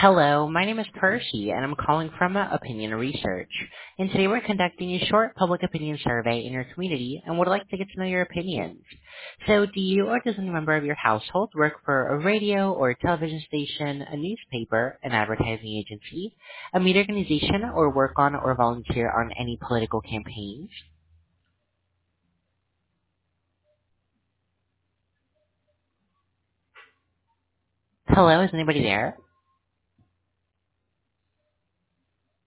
Hello, my name is Percy, and I'm calling from Opinion Research. And today we're conducting a short public opinion survey in your community and would like to get to know your opinions. So do you or does any member of your household work for a radio or television station, a newspaper, an advertising agency, a media organization, or work on or volunteer on any political campaigns? Hello, is anybody there?